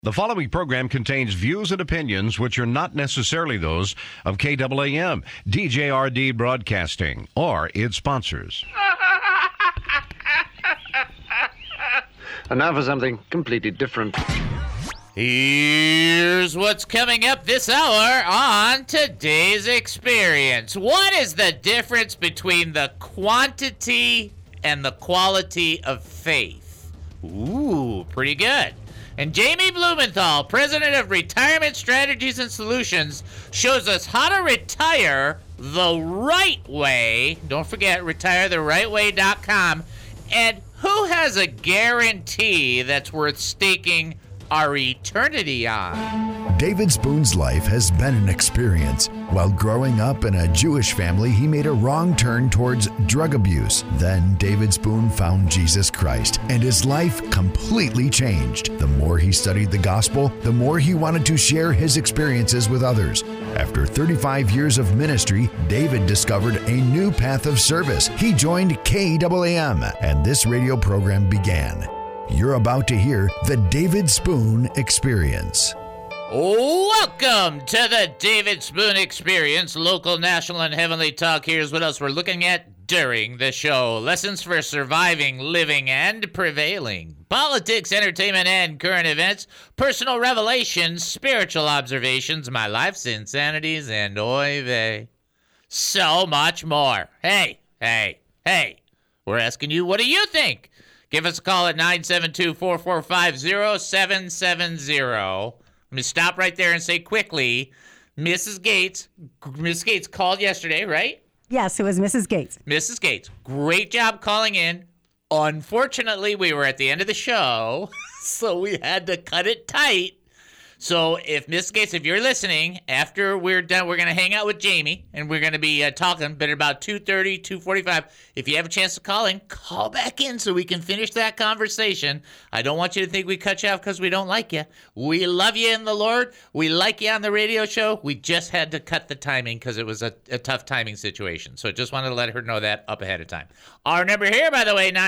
The following program contains views and opinions which are not necessarily those of KAAM, DJRD Broadcasting, or its sponsors. And now for something completely different. Here's what's coming up this hour on Today's Experience. What is the difference between the quantity and the quality of faith? Ooh, pretty good. And Jamie Blumenthal, president of Retirement Strategies and Solutions, shows us how to retire the right way. Don't forget, retiretheright.com. And who has a guarantee that's worth staking our eternity on? David Spoon's life has been an experience. While growing up in a Jewish family, he made a wrong turn towards drug abuse. Then David Spoon found Jesus Christ, and his life completely changed. The more he studied the gospel, the more he wanted to share his experiences with others. After 35 years of ministry, David discovered a new path of service. He joined KAAM, and this radio program began. You're about to hear the David Spoon Experience. Welcome to the David Spoon Experience, local, national, and heavenly talk. Here's what else we're looking at during the show. Lessons for surviving, living, and prevailing. Politics, entertainment, and current events. Personal revelations, spiritual observations, my life's insanities, and oy vey. So much more. Hey. We're asking you, what do you think? Give us a call at 972-445-0770. Let me stop right there and say quickly, Mrs. Gates called yesterday, right? Yes, it was Mrs. Gates. Mrs. Gates, great job calling in. Unfortunately, we were at the end of the show, so we had to cut it tight. So if Mrs. Gates, if you're listening, after we're done, we're going to hang out with Jamie, and we're going to be talking, but at about 2:30, 2:45. If you have a chance to call in, call back in so we can finish that conversation. I don't want you to think we cut you off because we don't like you. We love you in the Lord. We like you on the radio show. We just had to cut the timing because it was a tough timing situation. So just wanted to let her know that up ahead of time. Our number here, by the way,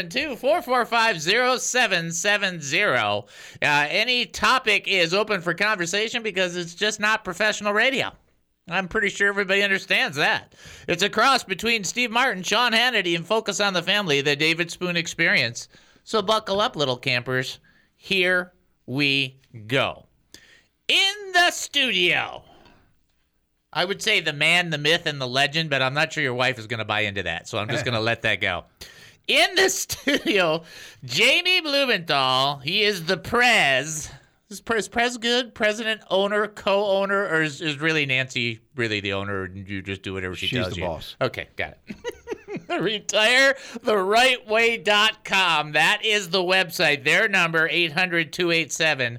972-445-0770. Any topic is open for conversation because it's just not professional radio. I'm pretty sure everybody understands that. It's a cross between Steve Martin, Sean Hannity, and Focus on the Family, the David Spoon Experience. So buckle up, little campers. Here we go. In the studio, I would say the man, the myth, and the legend, but I'm not sure your wife is going to buy into that, so I'm just going to let that go. In the studio, Jamie Blumenthal. He is the Prez. Is Prez good? President, owner, co-owner, or is really Nancy really the owner and you just do whatever she tells you? She's the boss. Okay, got it. RetireTheRightWay.com. That is the website. Their number, 800-287-1667.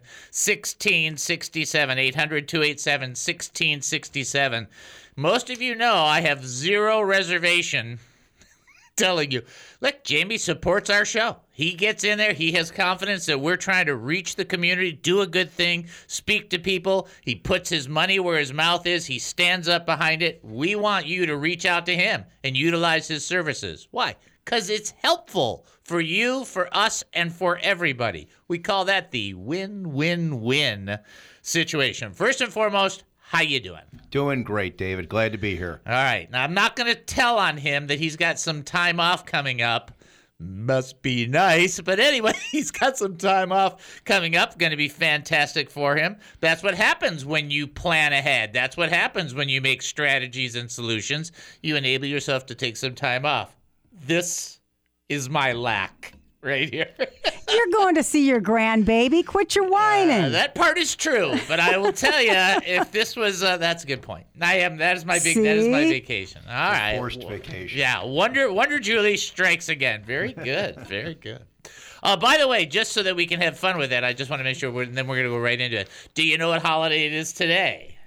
800-287-1667. Most of you know I have zero reservation telling you, look, Jamie supports our show. He gets in there. He has confidence that we're trying to reach the community, do a good thing, speak to people. He puts his money where his mouth is. He stands up behind it. We want you to reach out to him and utilize his services. Why? Because it's helpful for you, for us, and for everybody. We call that the win-win-win situation. First and foremost, how you doing? Doing great, David. Glad to be here. All right. Now, I'm not going to tell on him that he's got some time off coming up. Must be nice. But anyway, he's got some time off coming up. Going to be fantastic for him. That's what happens when you plan ahead. That's what happens when you make strategies and solutions. You enable yourself to take some time off. This is my lack right here. You're going to see your grandbaby. Quit your whining. That part is true, but I will tell you, if this was, that's a good point. That is my vacation. All right. Forced vacation. Yeah. Wonder Julie strikes again. Very good. Very good. By the way, just so that we can have fun with it, I just want to make sure, then we're going to go right into it. Do you know what holiday it is today?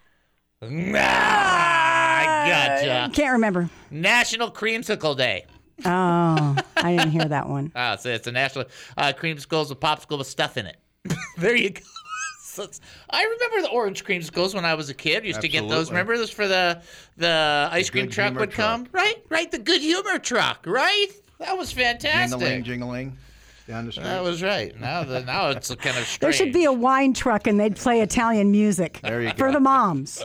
I gotcha. Can't remember. National Creamsicle Day. Oh, I didn't hear that one. So it's a national creamsicles with popsicle with stuff in it. There you go. I remember the orange creamsicles when I was a kid. Used to get those. Remember those for the ice cream truck would come? Right. The Good Humor truck, right? That was fantastic. Jingling. down the street. That was right. Now it's kind of strange. There should be a wine truck and they'd play Italian music There you for go. the moms.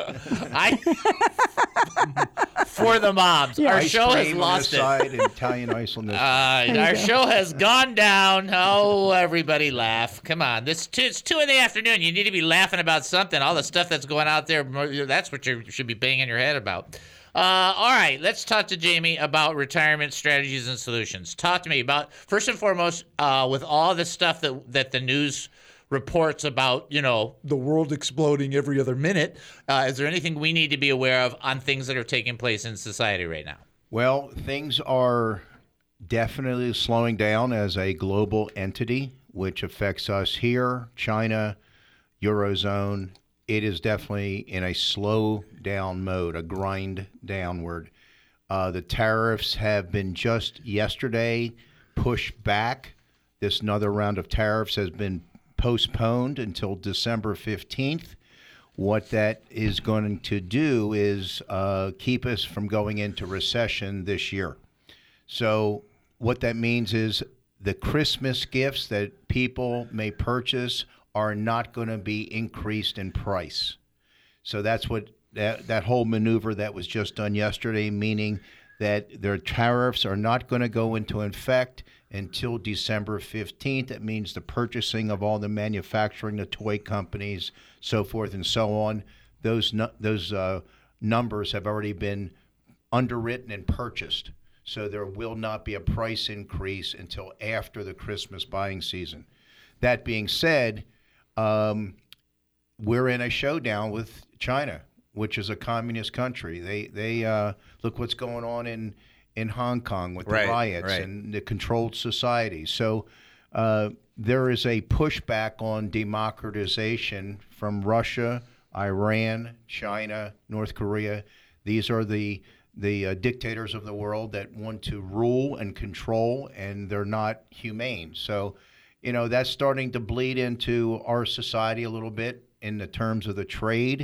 For the moms. Our Ice show has cream on lost this it. side and Italian ice on this side. Our show has gone down. Oh, everybody laugh. Come on. It's 2 in the afternoon. You need to be laughing about something. All the stuff that's going out there, that's what you should be banging your head about. All right, let's talk to Jamie about retirement strategies and solutions. Talk to me about, first and foremost, with all the stuff that the news reports about, the world exploding every other minute. Is there anything we need to be aware of on things that are taking place in society right now? Well, things are definitely slowing down as a global entity, which affects us here, China, Eurozone. It is definitely in a slow down mode, a grind downward. The tariffs have been just yesterday pushed back. This another round of tariffs has been postponed until December 15th. What that is going to do is keep us from going into recession this year. So what that means is the Christmas gifts that people may purchase are not going to be increased in price. So that's what that whole maneuver that was just done yesterday, meaning that their tariffs are not going to go into effect until December 15th. That means the purchasing of all the manufacturing, the toy companies, so forth and so on, those numbers have already been underwritten and purchased. So there will not be a price increase until after the Christmas buying season. That being said, we're in a showdown with China, which is a communist country. They look what's going on in Hong Kong with the riots and the controlled society. So there is a pushback on democratization from Russia, Iran, China, North Korea. These are the dictators of the world that want to rule and control, and they're not humane. So, that's starting to bleed into our society a little bit in the terms of the trade.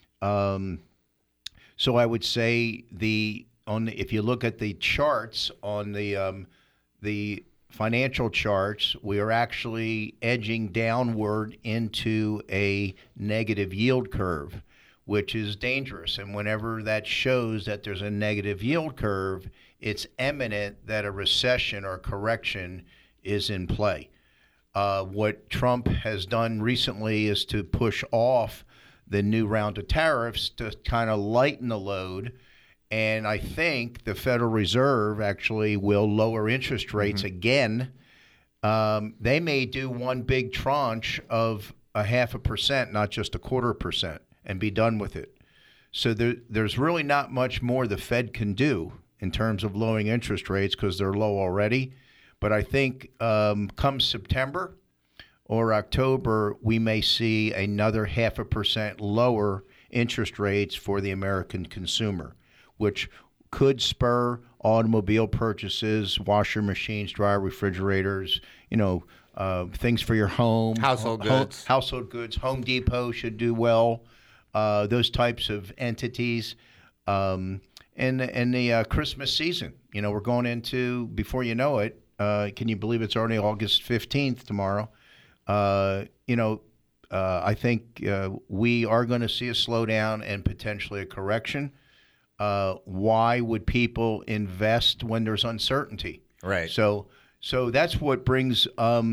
So I would say if you look at the charts on the financial charts, we are actually edging downward into a negative yield curve, which is dangerous. And whenever that shows that there's a negative yield curve, it's imminent that a recession or correction is in play. What Trump has done recently is to push off the new round of tariffs to kind of lighten the load. And I think the Federal Reserve actually will lower interest rates again. They may do one big tranche of 0.5%, not just 0.25%, and be done with it. So there's really not much more the Fed can do in terms of lowering interest rates because they're low already. But I think come September or October, we may see another 0.5% lower interest rates for the American consumer, which could spur automobile purchases, washer machines, dryer, refrigerators, things for your home. Household goods. Household goods. Home Depot should do well. Those types of entities. And the Christmas season. We're going into, before you know it, can you believe it's already August 15th tomorrow? I think we are going to see a slowdown and potentially a correction. Why would people invest when there's uncertainty? Right. So that's what brings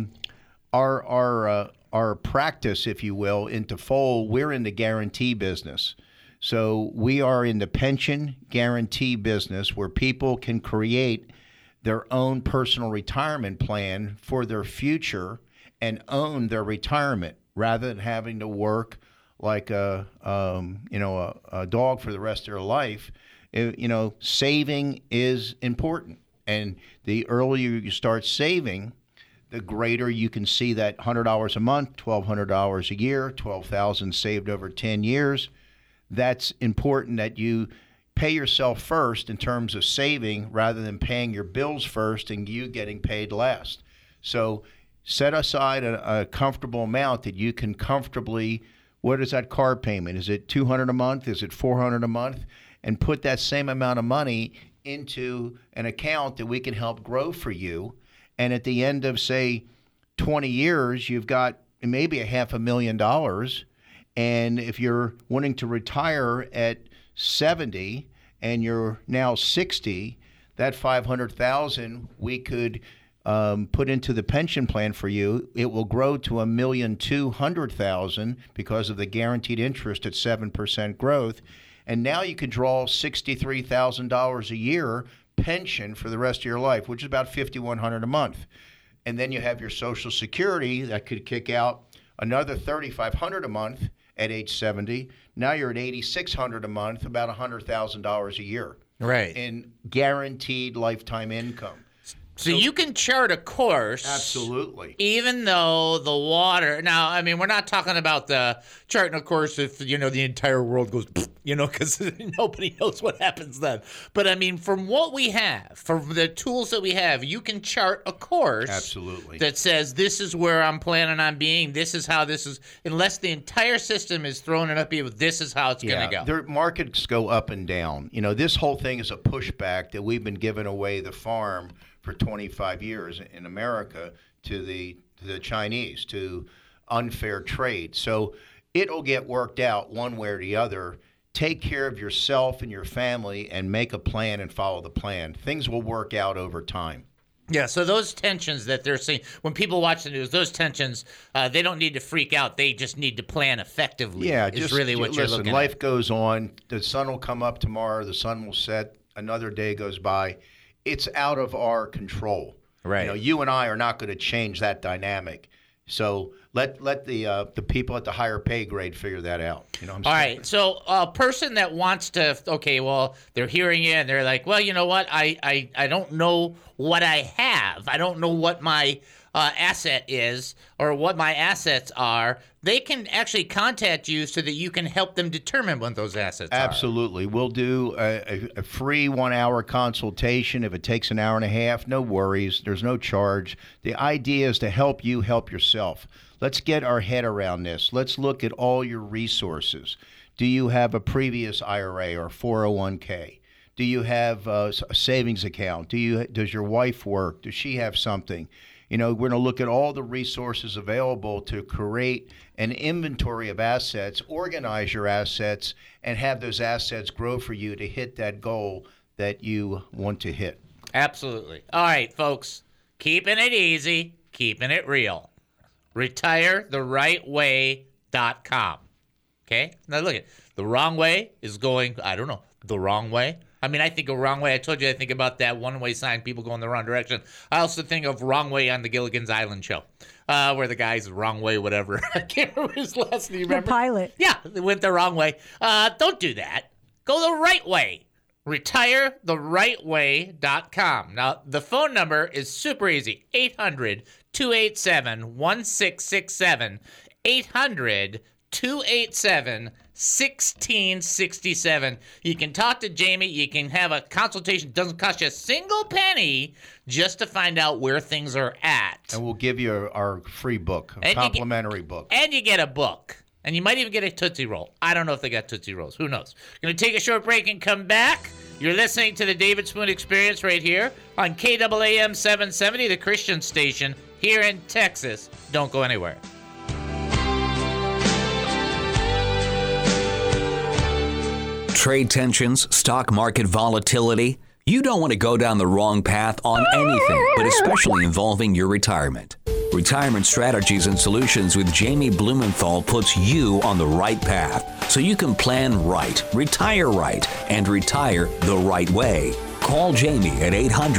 our practice, if you will, into fold. We're in the guarantee business. So we are in the pension guarantee business where people can create their own personal retirement plan for their future and own their retirement rather than having to work like a dog for the rest of their life. Saving is important. And the earlier you start saving, the greater you can see that $100 a month, $1,200 a year, $12,000 saved over 10 years. That's important that you pay yourself first in terms of saving rather than paying your bills first and you getting paid last. So set aside a comfortable amount that you can comfortably, what is that car payment? Is it $200 a month? Is it $400 a month? And put that same amount of money into an account that we can help grow for you. And at the end of, say, 20 years, you've got maybe $500,000. And if you're wanting to retire at 70 and you're now 60, that $500,000 we could put into the pension plan for you. It will grow to $1,200,000 because of the guaranteed interest at 7% growth. And now you can draw $63,000 a year pension for the rest of your life, which is about $5,100 a month. And then you have your Social Security that could kick out another $3,500 a month at age 70. Now you're at $8,600 a month, about $100,000 a year. Right. In guaranteed lifetime income. So you can chart a course. Absolutely. Even though the water. Now, I mean, we're not talking about the charting a course if, the entire world goes, because nobody knows what happens then. But I mean, from what we have, from the tools that we have, you can chart a course. Absolutely. That says, this is where I'm planning on being. This is how this is. Unless the entire system is thrown it up, this is how it's going to go. Their markets go up and down. This whole thing is a pushback that we've been giving away the farm for 25 years in America to the Chinese, to unfair trade. So it'll get worked out one way or the other. Take care of yourself and your family and make a plan and follow the plan. Things will work out over time. Yeah, so those tensions that they're seeing, when people watch the news, those tensions, they don't need to freak out. They just need to plan effectively. Yeah, is really what you're looking at. Life goes on. The sun will come up tomorrow. The sun will set. Another day goes by. It's out of our control. Right. You and I are not going to change that dynamic. So let the people at the higher pay grade figure that out. All right. So a person that wants to, they're hearing you and they're like, well, you know what? I don't know what I have. I don't know what my asset is or what my assets are. They can actually contact you so that you can help them determine what those assets are. Absolutely. We'll do a free 1-hour consultation. If it takes an hour and a half, no worries. There's no charge. The idea is to help you help yourself. Let's get our head around this. Let's look at all your resources. Do you have a previous IRA or 401k? Do you have a savings account? Does your wife work? Does she have something? We're going to look at all the resources available to create an inventory of assets, organize your assets, and have those assets grow for you to hit that goal that you want to hit. Absolutely. All right, folks, keeping it easy, keeping it real. RetireTheRightWay.com. Okay? Now look at the wrong way is going, the wrong way. I mean, I think of wrong way. I told you I think about that one-way sign, people going the wrong direction. I also think of wrong way on the Gilligan's Island show, where the guy's wrong way, whatever. I can't remember his last name. Remember? The pilot. Yeah, they went the wrong way. Don't do that. Go the right way. RetireTheRightWay.com. Now, the phone number is super easy. 800-287-1667. 800-287-1667. You can talk to Jamie. You can have a consultation. It doesn't cost you a single penny just to find out where things are at. And we'll give you our free book, a complimentary book. And you get a book. And you might even get a Tootsie Roll. I don't know if they got Tootsie Rolls. Who knows? Going to take a short break and come back. You're listening to the David Spoon Experience right here on KAAM 770, the Christian station here in Texas. Don't go anywhere. Trade tensions, stock market volatility. You don't want to go down the wrong path on anything, but especially involving your retirement. Retirement Strategies and Solutions with Jamie Blumenthal puts you on the right path so you can plan right, retire right, and retire the right way. Call Jamie at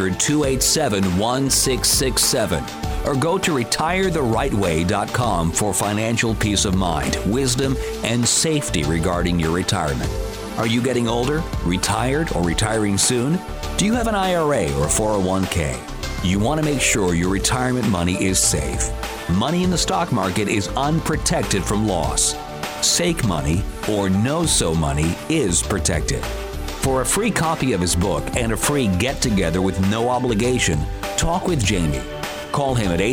800-287-1667 or go to RetireTheRightWay.com for financial peace of mind, wisdom, and safety regarding your retirement. Are you getting older, retired, or retiring soon? Do you have an IRA or a 401k? You want to make sure your retirement money is safe. Money in the stock market is unprotected from loss. Sake money or no-so money is protected. For a free copy of his book and a free get-together with no obligation, talk with Jamie. Call him at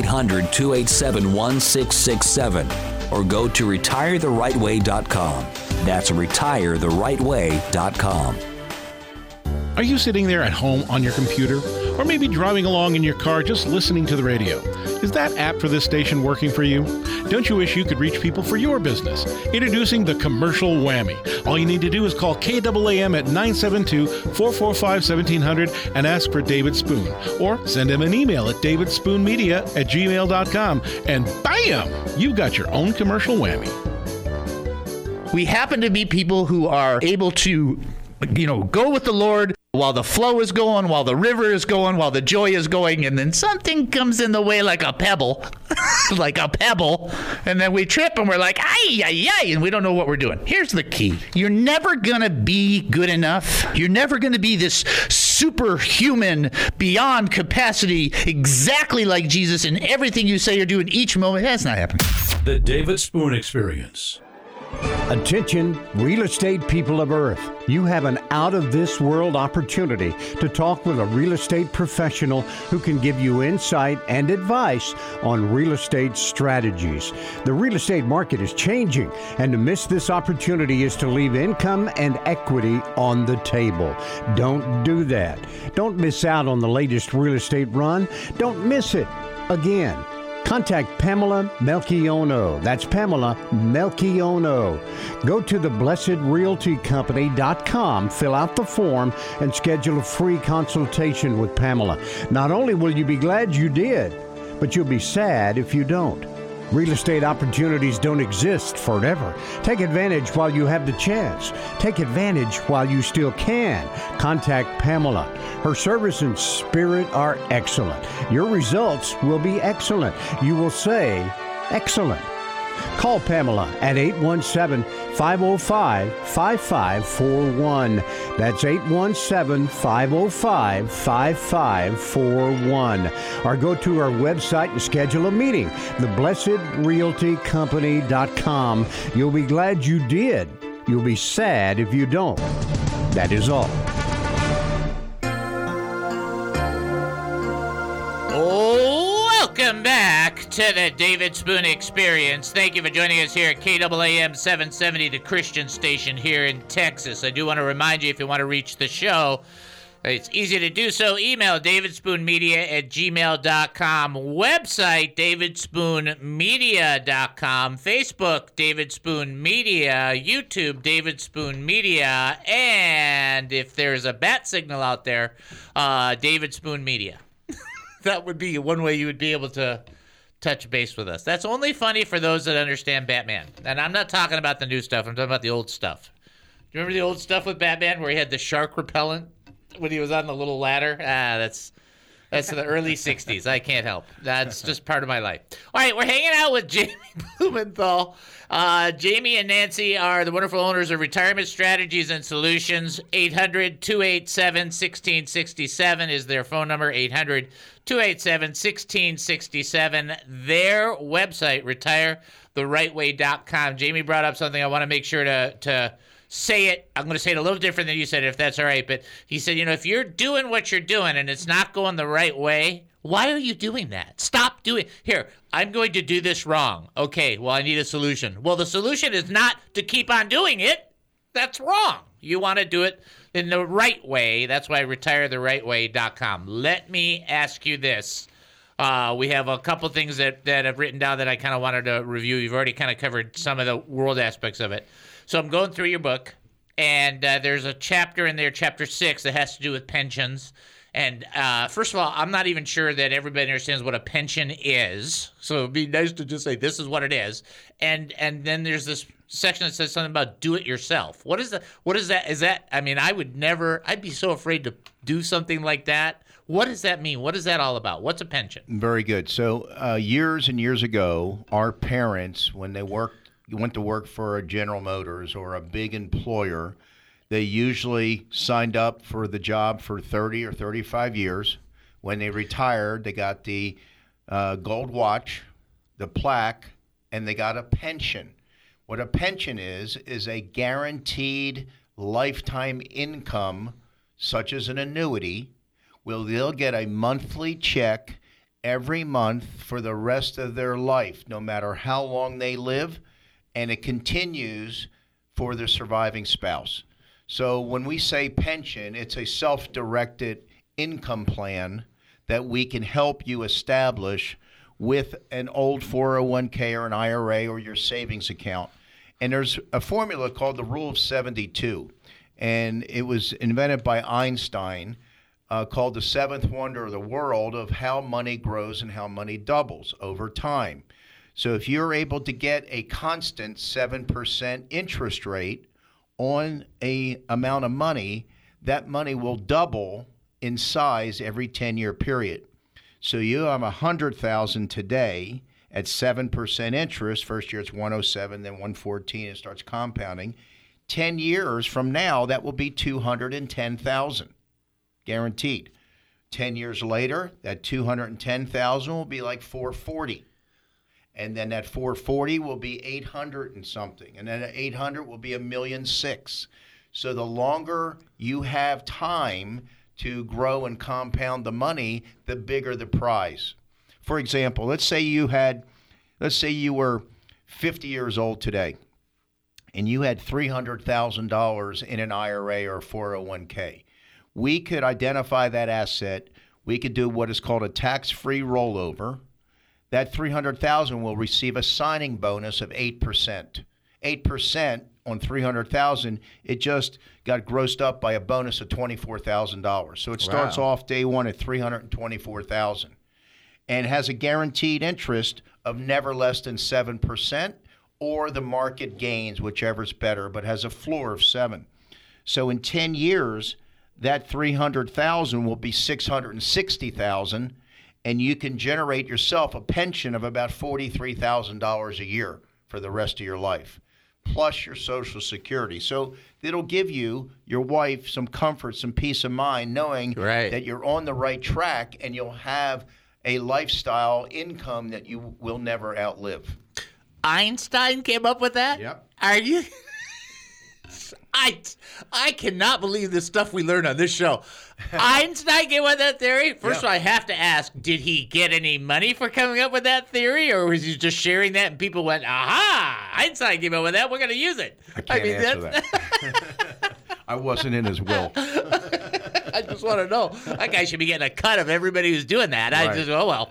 800-287-1667 or go to RetireTheRightWay.com. That's RetireTheRightWay.com. Are you sitting there at home on your computer, or maybe driving along in your car just listening to the radio. Is that app for this station working for you? Don't you wish you could reach people for your business? Introducing the Commercial Whammy. All you need to do is call KAAM at 972-445-1700 and ask for David Spoon. Or send him an email at davidspoonmedia@gmail.com, and bam! You've got your own commercial whammy. We happen to be people who are able to, go with the Lord while the flow is going, while the river is going, while the joy is going, and then something comes in the way like a pebble, and then we trip and we're like, ay, and we don't know what we're doing. Here's the key. You're never going to be good enough. You're never going to be this superhuman, beyond capacity, exactly like Jesus in everything you say or do in each moment. That's not happening. The David Spoon Experience. Attention, real estate people of Earth. You have an out-of-this-world opportunity to talk with a real estate professional who can give you insight and advice on real estate strategies. The real estate market is changing, and to miss this opportunity is to leave income and equity on the table. Don't do that. Don't miss out on the latest real estate run. Don't miss it again. Contact Pamela Melchiono. That's Pamela Melchiono. Go to theblessedrealtycompany.com, fill out the form, and schedule a free consultation with Pamela. Not only will you be glad you did, but you'll be sad if you don't. Real estate opportunities don't exist forever. Take advantage while you have the chance. Take advantage while you still can. Contact Pamela. Her service and spirit are excellent. Your results will be excellent. You will say, excellent. Call Pamela at 817-505-5541. That's 817-505-5541. Or go to our website and schedule a meeting, theblessedrealtycompany.com. You'll be glad you did. You'll be sad if you don't. That is all. Welcome back to the David Spoon Experience. Thank you for joining us here at KAAM 770, the Christian station here in Texas. I do want to remind you, if you want to reach the show, it's easy to do so. Email davidspoonmedia@gmail.com. Website, davidspoonmedia.com. Facebook, David Spoon Media. YouTube, David Spoon Media. And if there's a bat signal out there, David Spoon Media. That would be one way you would be able to touch base with us. That's only funny for those that understand Batman. And I'm not talking about the new stuff. I'm talking about the old stuff. Do you remember the old stuff with Batman where he had the shark repellent when he was on the little ladder? That's the early 60s. I can't help. That's just part of my life. All right, we're hanging out with Jamie Blumenthal. Jamie and Nancy are the wonderful owners of Retirement Strategies and Solutions. 800-287-1667 is their phone number. 800-287-1667. Their website, retiretherightway.com. Jamie brought up something I want to make sure to say it. I'm going to say it a little different than you said it, if that's all right. But he said, if you're doing what you're doing and it's not going the right way, why are you doing that? Stop doing. Here, I'm going to do this wrong. Okay, well, I need a solution. Well, the solution is not to keep on doing it. That's wrong. You want to do it in the right way. That's why retiretherightway.com. Let me ask you this. We have a couple things that I've written down that I kind of wanted to review. You've already kind of covered some of the world aspects of it. So I'm going through your book, and there's a chapter in there, chapter 6, that has to do with pensions. And first of all, I'm not even sure that everybody understands what a pension is. So it'd be nice to just say this is what it is. And then there's this section that says something about do it yourself. What is that? Is that? I mean, I'd be so afraid to do something like that. What does that mean? What is that all about? What's a pension? Very good. So years and years ago, our parents, when they went to work for a General Motors or a big employer, they usually signed up for the job for 30 or 35 years. When they retired, they got the gold watch, the plaque, and they got a pension. What a pension is a guaranteed lifetime income, such as an annuity. They'll get a monthly check every month for the rest of their life, no matter how long they live, and it continues for their surviving spouse. So when we say pension, it's a self-directed income plan that we can help you establish with an old 401k or an IRA or your savings account. And there's a formula called the Rule of 72. And it was invented by Einstein, called the seventh wonder of the world of how money grows and how money doubles over time. So if you're able to get a constant 7% interest rate on a amount of money, that money will double in size every 10-year period. So you have $100,000 today at 7% interest. First year it's 107, then 114. It starts compounding. 10 years from now, that will be $210,000, guaranteed. 10 years later, that $210,000 will be like $440,000. And then that $440,000 will be $800,000 and something. And then that $800,000 will be $1.6 million. So the longer you have time to grow and compound the money, the bigger the prize. For example, let's say you were 50 years old today, and you had $300,000 in an IRA or 401k. We could identify that asset. We could do what is called a tax-free rollover. That $300,000 will receive a signing bonus of 8%. 8% on $300,000, it just got grossed up by a bonus of $24,000. So it starts off day one at $324,000 and has a guaranteed interest of never less than 7%, or the market gains, whichever's better, but has a floor of 7. So in 10 years, that $300,000 will be $660,000, and you can generate yourself a pension of about $43,000 a year for the rest of your life, plus your Social Security. So it'll give you, your wife, some comfort, some peace of mind, knowing that you're on the right track and you'll have a lifestyle income that you will never outlive. Einstein came up with that? Yep. Are you? I cannot believe the stuff we learn on this show. Einstein came up with that theory? First of all, I have to ask, did he get any money for coming up with that theory, or was he just sharing that and people went, aha, Einstein came up with that, we're going to use it? I can't answer that. I wasn't in his will. I just want to know. That guy should be getting a cut of everybody who's doing that. Right. I just, oh, well.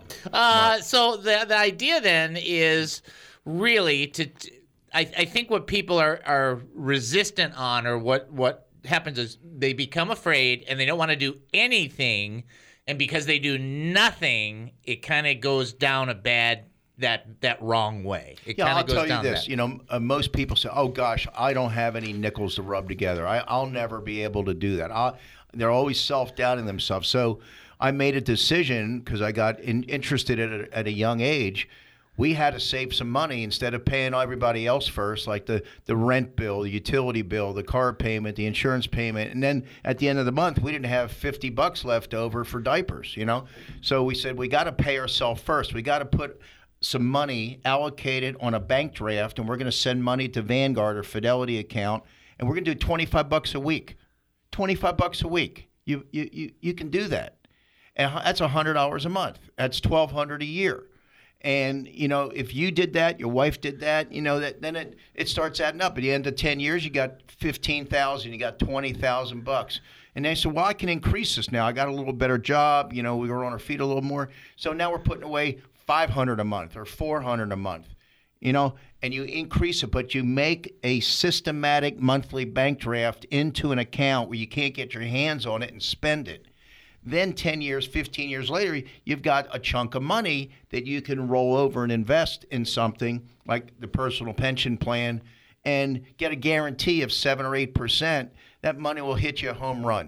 So the idea then is really to... I think what people are resistant on, or what happens is they become afraid and they don't want to do anything, and because they do nothing, it kind of goes down a bad that wrong way. It I'll goes tell you down this. Most people say, "Oh gosh, I don't have any nickels to rub together. I'll never be able to do that." They're always self-doubting themselves. So I made a decision because I got interested at a young age. We had to save some money instead of paying everybody else first, like the rent bill, the utility bill, the car payment, the insurance payment. And then at the end of the month, we didn't have $50 left over for diapers, So we said, we got to pay ourselves first. We got to put some money allocated on a bank draft, and we're going to send money to Vanguard or Fidelity account, and we're going to do $25 a week. $25 a week. You can do that. And that's $100 a month. That's $1,200 a year. And, if you did that, your wife did that, then it starts adding up. At the end of 10 years, you got $15,000, you got $20,000. And they said, well, I can increase this now. I got a little better job. We were on our feet a little more. So now we're putting away $500 a month or $400 a month, and you increase it, but you make a systematic monthly bank draft into an account where you can't get your hands on it and spend it. Then 10 years, 15 years later, you've got a chunk of money that you can roll over and invest in something like the personal pension plan and get a guarantee of 7 or 8%. That money will hit you a home run.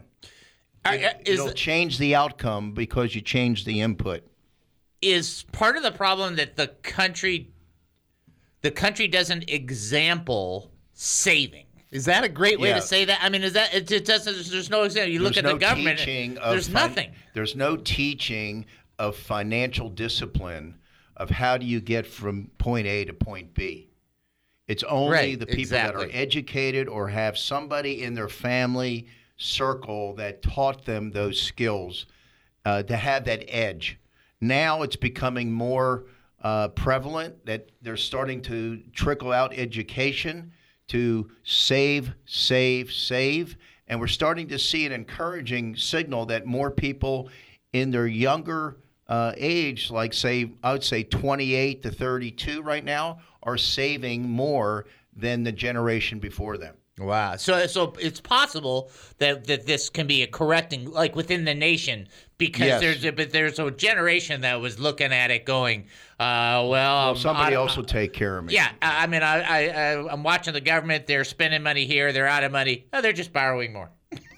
It'll change the outcome because you change the input. Is part of the problem that the country doesn't example saving? Is that a great way to say that? I mean, is that it doesn't? There's no example. You look at the government. There's nothing. There's no teaching of financial discipline of how do you get from point A to point B. It's only the people that are educated or have somebody in their family circle that taught them those skills to have that edge. Now it's becoming more prevalent that they're starting to trickle out education to save, And we're starting to see an encouraging signal that more people in their younger age, like I would say 28 to 32 right now, are saving more than the generation before them. Wow. So it's possible that this can be a correcting, like within the nation, because there's a generation that was looking at it going, somebody else will take care of me. Yeah. I mean, I'm watching the government. They're spending money here. They're out of money. Oh, they're just borrowing more.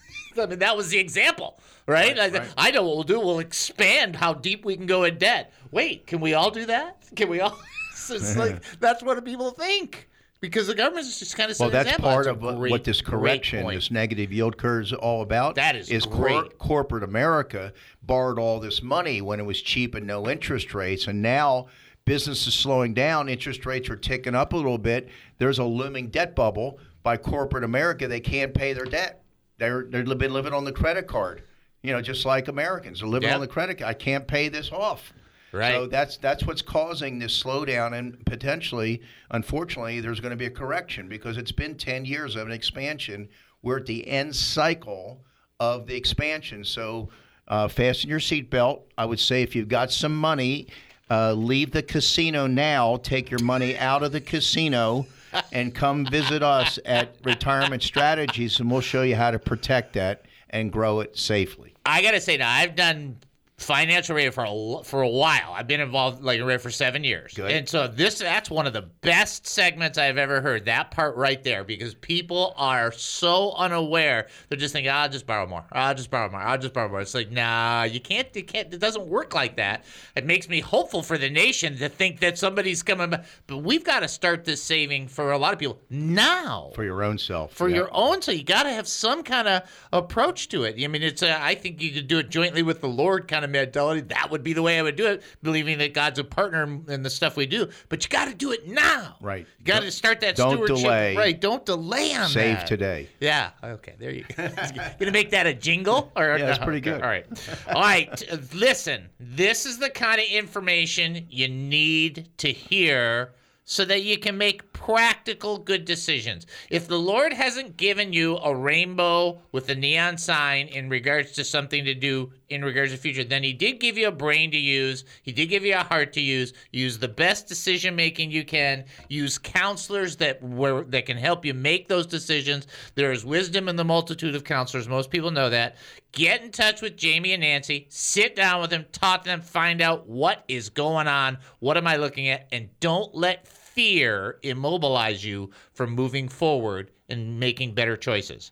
I mean, that was the example, right? Right. I know what we'll do. We'll expand how deep we can go in debt. Wait, can we all do that? Can we all? It's like, that's what people think. Because the government's just kind of well, that's part of what this correction, this negative yield curve is all about. That is great. Corporate America borrowed all this money when it was cheap and no interest rates, and now business is slowing down. Interest rates are ticking up a little bit. There's a looming debt bubble by corporate America. They can't pay their debt. They've been living on the credit card, just like Americans. They're living on the credit card. I can't pay this off. Right. So that's what's causing this slowdown, and potentially, unfortunately, there's going to be a correction because it's been 10 years of an expansion. We're at the end cycle of the expansion. So fasten your seatbelt. I would say if you've got some money, leave the casino now. Take your money out of the casino and come visit us at Retirement Strategies, and we'll show you how to protect that and grow it safely. I got to say now, I've done financial radio for a while. I've been involved like radio for 7 years. Good. And so that's one of the best segments I've ever heard, that part right there, because people are so unaware. They're just thinking, I'll just borrow more. I'll just borrow more. It's like, nah, you can't. It doesn't work like that. It makes me hopeful for the nation to think that somebody's coming back. But we've got to start this saving for a lot of people now. For your own self. For your own self. You got to have some kind of approach to it. I mean, I think you could do it jointly with the Lord kind of mentality. That would be the way I would do it, believing that God's a partner in the stuff we do. But you got to do it now. Right. You got to start that don't stewardship. Delay. Right. Don't delay on Save that. today. Yeah. Okay. There you go. Gonna make that a jingle? Or yeah, that's pretty good. All right. All right. Listen. This is the kind of information you need to hear so that you can make practical, good decisions. If the Lord hasn't given you a rainbow with a neon sign in regards to something to do in regards to the future, then he did give you a brain to use. He did give you a heart to use. Use the best decision-making you can. Use counselors that can help you make those decisions. There is wisdom in the multitude of counselors. Most people know that. Get in touch with Jamie and Nancy. Sit down with them. Talk to them. Find out what is going on. What am I looking at? And don't let fear immobilize you from moving forward and making better choices.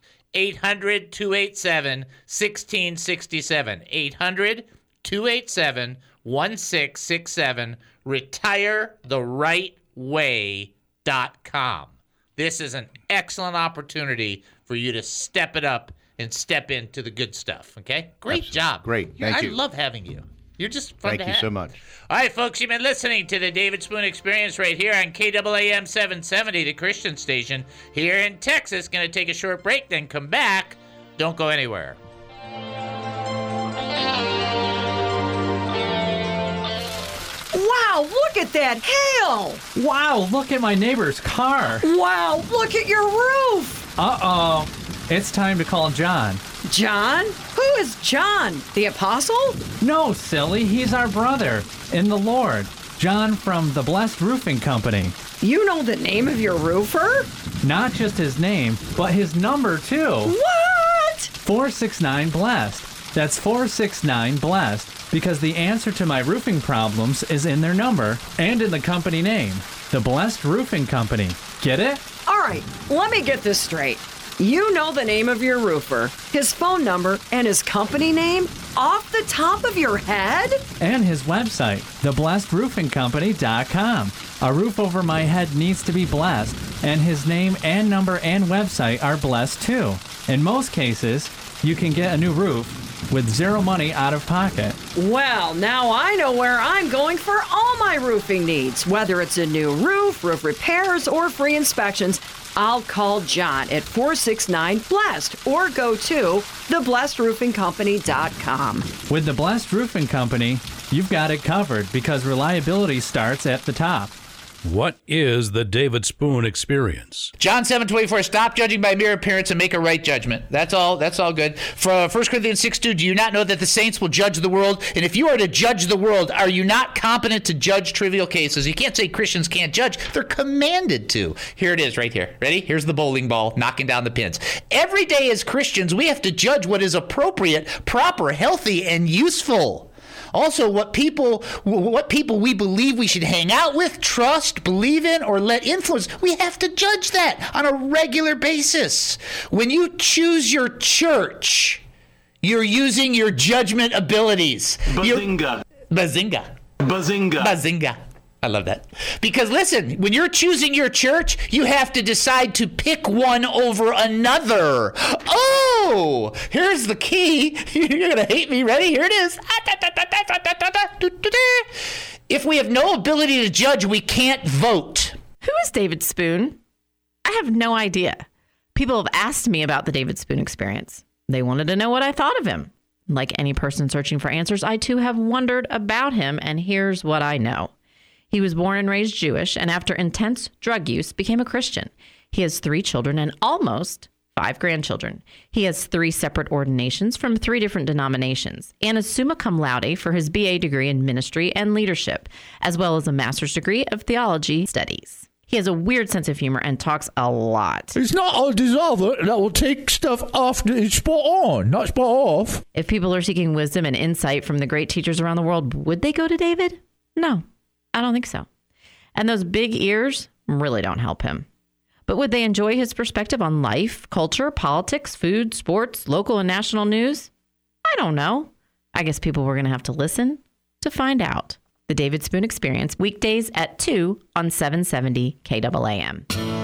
800-287-1667. 800-287-1667. RetireTheRightWay.com. This is an excellent opportunity for you to step it up and step into the good stuff, okay? Great job. Great. Thank you. I love having you. You're just fun to have. Thank you so much. All right, folks, you've been listening to the David Spoon Experience right here on KAAM 770, the Christian station here in Texas. Going to take a short break, then come back. Don't go anywhere. Wow, look at that hail! Wow, look at my neighbor's car. Wow, look at your roof! Uh-oh. It's time to call John. John? Who is John? The apostle? No, silly. He's our brother in the Lord. John from the Blessed Roofing Company. You know the name of your roofer? Not just his name, but his number, too. What? 469-BLESSED. That's 469-BLESSED, because the answer to my roofing problems is in their number and in the company name. The Blessed Roofing Company. Get it? All right, let me get this straight. You know the name of your roofer, his phone number, and his company name off the top of your head? And his website, theblessedroofingcompany.com. A roof over my head needs to be blessed, and his name and number and website are blessed too. In most cases, you can get a new roof with zero money out of pocket. Well, now I know where I'm going for all my roofing needs. Whether it's a new roof, roof repairs, or free inspections, I'll call John at 469-BLESSED or go to theblessedroofingcompany.com. With the Blessed Roofing Company, you've got it covered because reliability starts at the top. What is the David Spoon Experience? John 7:24, stop judging by mere appearance and make a right judgment. That's all good. For 1 Corinthians 6:2, do you not know that the saints will judge the world? And if you are to judge the world, are you not competent to judge trivial cases? You can't say Christians can't judge. They're commanded to. Here it is right here. Ready? Here's the bowling ball knocking down the pins. Every day as Christians, we have to judge what is appropriate, proper, healthy, and useful. Also, what people we believe we should hang out with, trust, believe in, or let influence, we have to judge that on a regular basis. When you choose your church, you're using your judgment abilities. Bazinga. Bazinga. I love that. Because listen, when you're choosing your church, you have to decide to pick one over another. Oh, here's the key. You're going to hate me. Ready? Here it is. If we have no ability to judge, we can't vote. Who is David Spoon? I have no idea. People have asked me about the David Spoon Experience. They wanted to know what I thought of him. Like any person searching for answers, I too have wondered about him, and here's what I know. He was born and raised Jewish, and after intense drug use, became a Christian. He has 3 children and almost 5 grandchildren. He has 3 separate ordinations from 3 different denominations, and is summa cum laude for his BA degree in ministry and leadership, as well as a master's degree of theology studies. He has a weird sense of humor and talks a lot. It's not all dissolver that will take stuff after it's spot on, not spot off. If people are seeking wisdom and insight from the great teachers around the world, would they go to David? No. I don't think so. And those big ears really don't help him. But would they enjoy his perspective on life, culture, politics, food, sports, local and national news? I don't know. I guess people were going to have to listen to find out. The David Spoon Experience, weekdays at 2 on 770 KAAM.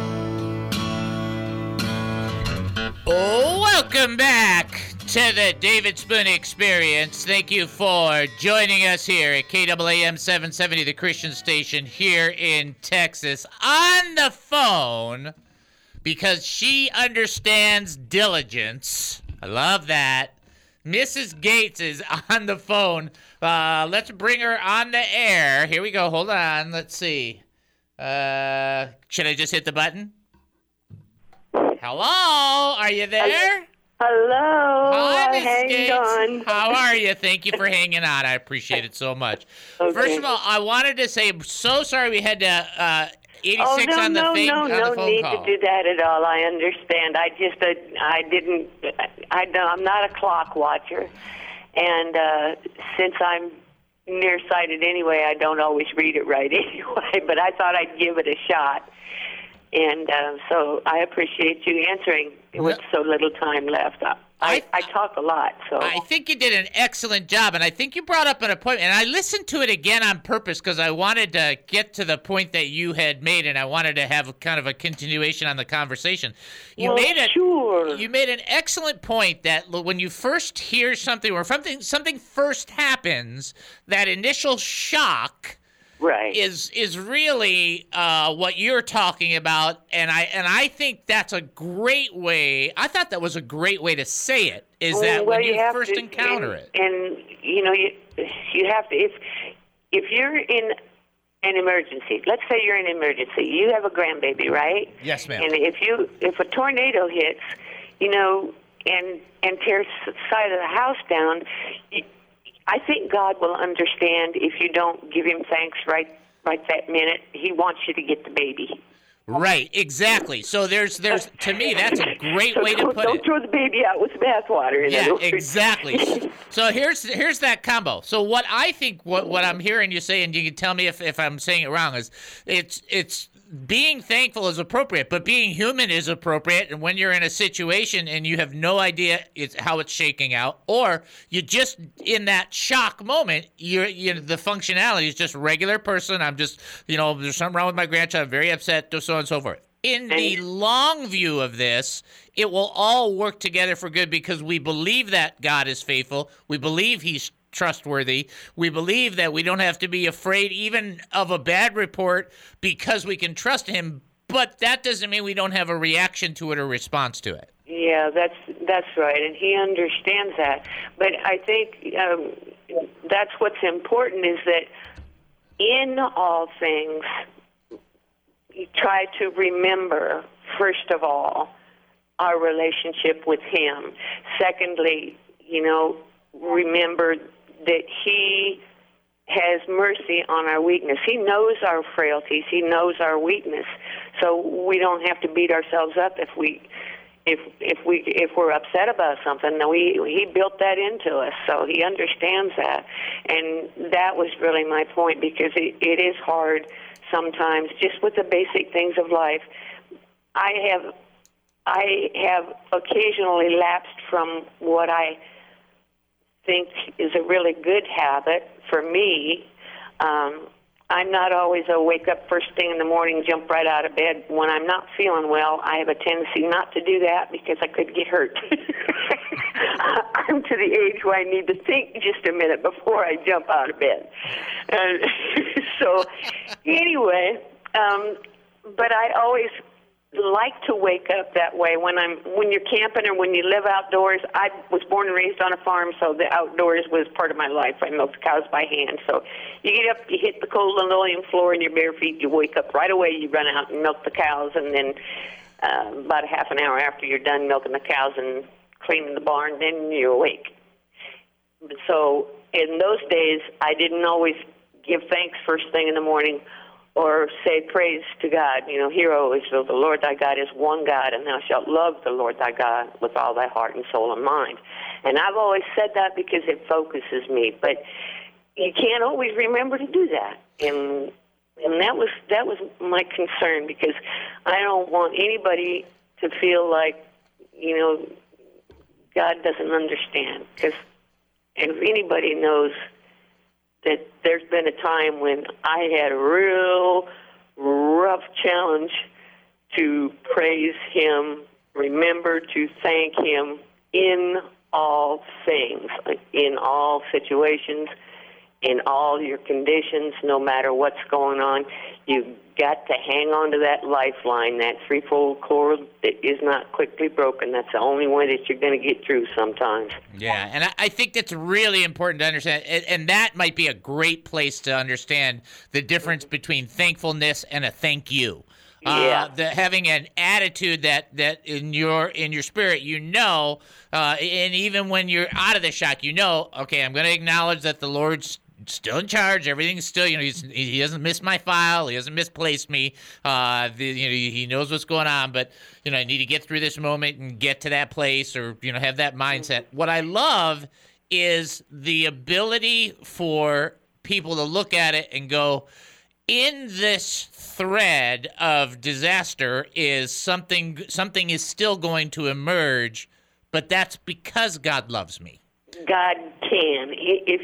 Oh, welcome back to the David Spoon Experience. Thank you for joining us here at KAAM 770, the Christian station here in Texas, on the phone, because she understands diligence. I love that. Mrs. Gates is on the phone. Let's bring her on the air. Here we go. Hold on. Let's see. Should I just hit the button? Hello? Are you there? Hello. Hi, Miss Hang Gates. on. How are you? Thank you for hanging on. I appreciate it so much. Okay. First of all, I wanted to say I'm so sorry we had to 86 on the no phone need call. to do that at all. I understand. I'm not a clock watcher, and since I'm nearsighted anyway, I don't always read it right anyway. But I thought I'd give it a shot. And so I appreciate you answering with so little time left. I talk a lot, so. I think you did an excellent job, and I think you brought up an appointment. And I listened to it again on purpose because I wanted to get to the point that you had made, and I wanted to have kind of a continuation on the conversation. You made an excellent point that when you first hear something or something first happens, that initial shock is really what you're talking about, and I think that's a great way. I thought that was a great way to say it. Is that when you first encounter it, and you have to if you're in an emergency. Let's say you're in an emergency. You have a grandbaby, right? Yes, ma'am. And if a tornado hits, and tears the side of the house down. I think God will understand if you don't give him thanks right that minute. He wants you to get the baby. Right, exactly. So there's to me that's a great way to put it. Don't throw the baby out with the bathwater. Yeah, exactly. So here's that combo. So what I think what I'm hearing you say, and you can tell me if I'm saying it wrong, is it's being thankful is appropriate, but being human is appropriate. And when you're in a situation and you have no idea how it's shaking out, or you just in that shock moment, the functionality is just regular person. I'm just, there's something wrong with my grandchild. I'm very upset, so on and so forth. In the long view of this, it will all work together for good because we believe that God is faithful. We believe he's trustworthy. We believe that we don't have to be afraid even of a bad report because we can trust him, but that doesn't mean we don't have a reaction to it or response to it. Yeah, that's right, and he understands that. But I think that's what's important is that in all things try to remember, first of all, our relationship with Him. Secondly, remember that He has mercy on our weakness. He knows our frailties. He knows our weakness. So we don't have to beat ourselves up if we're upset about something. No, He built that into us, so He understands that. And that was really my point, because it is hard sometimes, just with the basic things of life. I have occasionally lapsed from what I think is a really good habit for me. I'm not always a wake up first thing in the morning, jump right out of bed. When I'm not feeling well, I have a tendency not to do that because I could get hurt. I'm to the age where I need to think just a minute before I jump out of bed. So anyway, but I always like to wake up that way when you're camping or when you live outdoors. I was born and raised on a farm, so the outdoors was part of my life. I milked cows by hand. So you get up, you hit the cold linoleum floor in your bare feet, you wake up right away, you run out and milk the cows, and then about a half an hour after you're done milking the cows and cleaning the barn, then you're awake. So in those days, I didn't always give thanks first thing in the morning or say praise to God. Hear, O Israel, the Lord thy God is one God, and thou shalt love the Lord thy God with all thy heart and soul and mind. And I've always said that because it focuses me. But you can't always remember to do that. And that was my concern, because I don't want anybody to feel like, God doesn't understand. Because if anybody knows that there's been a time when I had a real rough challenge to praise Him, remember to thank Him in all things, in all situations, in all your conditions, no matter what's going on. You've got to hang on to that lifeline, that threefold cord that is not quickly broken. That's the only way that you're going to get through sometimes. Yeah, and I think that's really important to understand, and that might be a great place to understand the difference between thankfulness and a thank you. Yeah. Having an attitude that in your spirit, and even when you're out of the shock, okay, I'm going to acknowledge that the Lord's still in charge. Everything's still, he doesn't miss my file. He hasn't misplaced me. He knows what's going on, but, I need to get through this moment and get to that place, or, have that mindset. What I love is the ability for people to look at it and go, in this thread of disaster is something is still going to emerge, but that's because God loves me. God can. If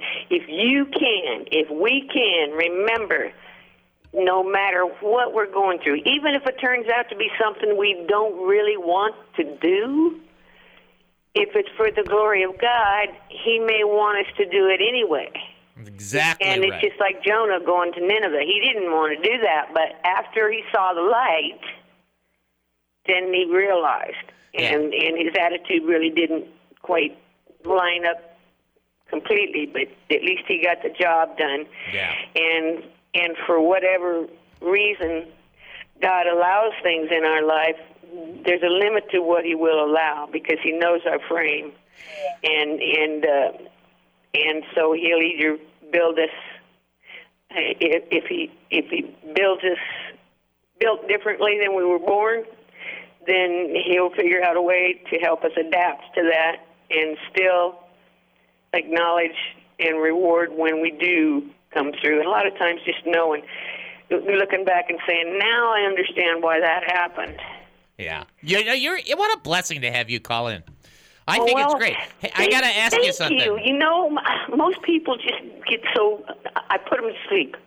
we can remember, no matter what we're going through, even if it turns out to be something we don't really want to do, if it's for the glory of God, He may want us to do it anyway. Exactly. And it's just like Jonah going to Nineveh. He didn't want to do that, but after he saw the light, then he realized. And his attitude really didn't quite line up completely, but at least he got the job done. Yeah. And for whatever reason God allows things in our life, there's a limit to what He will allow, because He knows our frame, and so He'll either build us, if he builds us built differently than we were born, then He'll figure out a way to help us adapt to that and still acknowledge and reward when we do come through. And a lot of times just knowing, looking back and saying, now I understand why that happened. Yeah. What a blessing to have you call in. I think it's great. Hey, I got to ask you something. Thank you. Most people just get so, I put them to sleep.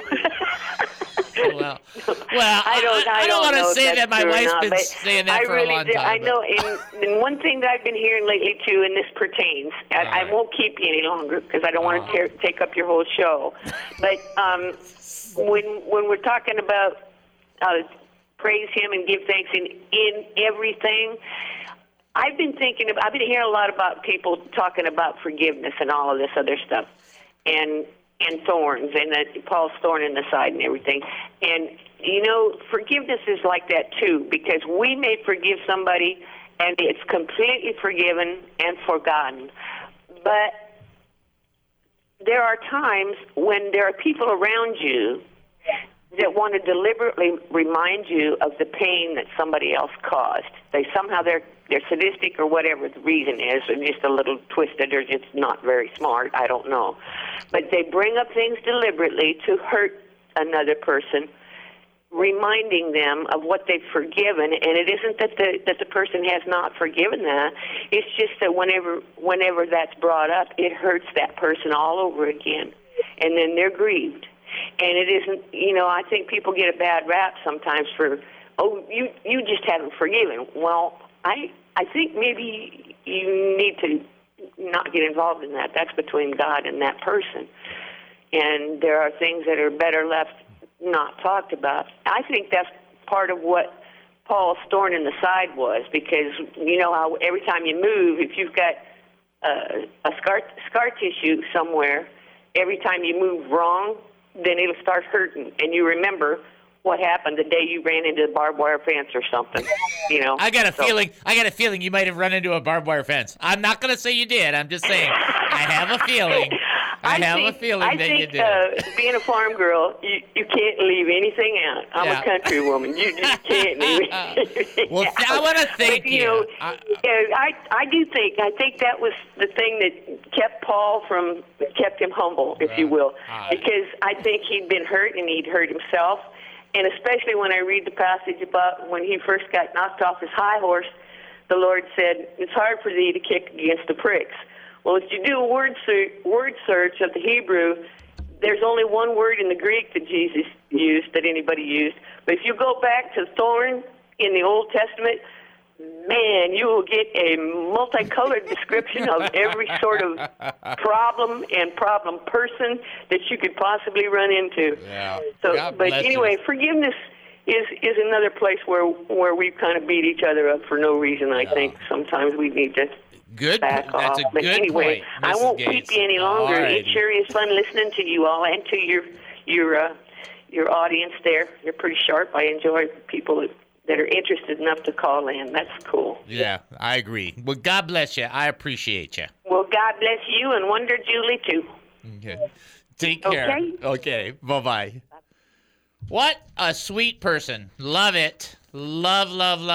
Well, I don't want to say that my wife's been saying that for a long time. I know, and one thing that I've been hearing lately, too, and this pertains, I won't keep you any longer because I don't want to take up your whole show, but when we're talking about praise Him and give thanks in everything, I've been hearing a lot about people talking about forgiveness and all of this other stuff, and thorns, and Paul's thorn in the side and everything. And forgiveness is like that too, because we may forgive somebody and it's completely forgiven and forgotten. But there are times when there are people around you that want to deliberately remind you of the pain that somebody else caused. They're sadistic or whatever the reason is, or just a little twisted or just not very smart, I don't know. But they bring up things deliberately to hurt another person, reminding them of what they've forgiven. And it isn't that the person has not forgiven that. It's just that whenever that's brought up, it hurts that person all over again. And then they're grieved. And it isn't, I think people get a bad rap sometimes for, you just haven't forgiven. Well, I think maybe you need to not get involved in that. That's between God and that person. And there are things that are better left not talked about. I think that's part of what Paul's thorn in the side was, because you know how every time you move, if you've got a scar tissue somewhere, every time you move wrong, then it'll start hurting, and you remember what happened the day you ran into the barbed wire fence or something. I got a feeling you might have run into a barbed wire fence. I'm not going to say you did. I'm just saying I have a feeling. I think you did. Being a farm girl, you can't leave anything out. I'm a country woman. You just can't leave anything Well, out. I want to thank you. I think that was the thing that kept him humble, if you will, because I think he'd been hurt and he'd hurt himself. And especially when I read the passage about when he first got knocked off his high horse, the Lord said, "It's hard for thee to kick against the pricks." Well, if you do a word search of the Hebrew, there's only one word in the Greek that Jesus used, that anybody used. But if you go back to thorn in the Old Testament, man, you will get a multicolored description of every sort of problem and problem person that you could possibly run into. Yeah. But anyway, forgiveness is another place where we kind of beat each other up for no reason. I think sometimes we need to back off. But anyway, point, I won't Gates. keep you any longer. It sure is fun listening to you all and to your audience there. You're pretty sharp. I enjoy people that are interested enough to call in. That's cool. Yeah, I agree. Well, God bless you. I appreciate you. Well, God bless you and Wonder Julie, too. Okay. Take care. Okay. Bye-bye. What a sweet person. Love it. Love.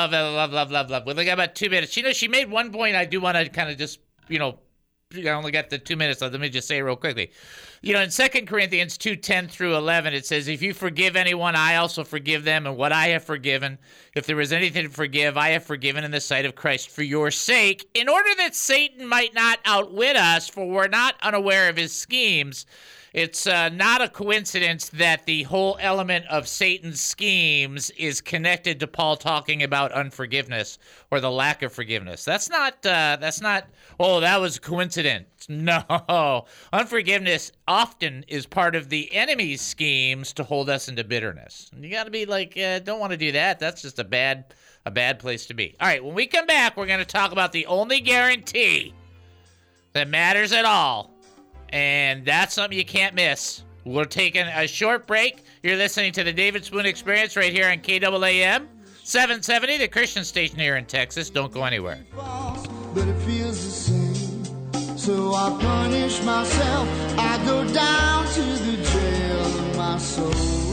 We only got about 2 minutes. She made one point I do want to kind of just, I only got the 2 minutes left. Let me just say it real quickly. In 2 Corinthians 2:10 through 11, it says, "If you forgive anyone, I also forgive them, and what I have forgiven, if there is anything to forgive, I have forgiven in the sight of Christ for your sake, in order that Satan might not outwit us, for we're not unaware of his schemes." It's not a coincidence that the whole element of Satan's schemes is connected to Paul talking about unforgiveness or the lack of forgiveness. That's not, oh, that was a coincidence. No. Unforgiveness often is part of the enemy's schemes to hold us into bitterness. You got to be like, don't want to do that. That's just a bad place to be. All right, when we come back, we're going to talk about the only guarantee that matters at all. And that's something you can't miss. We're taking a short break. You're listening to the David Spoon Experience right here on KAAM 770, the Christian station here in Texas. Don't go anywhere. But it feels the same. So I punish myself. I go down to the jail of my soul.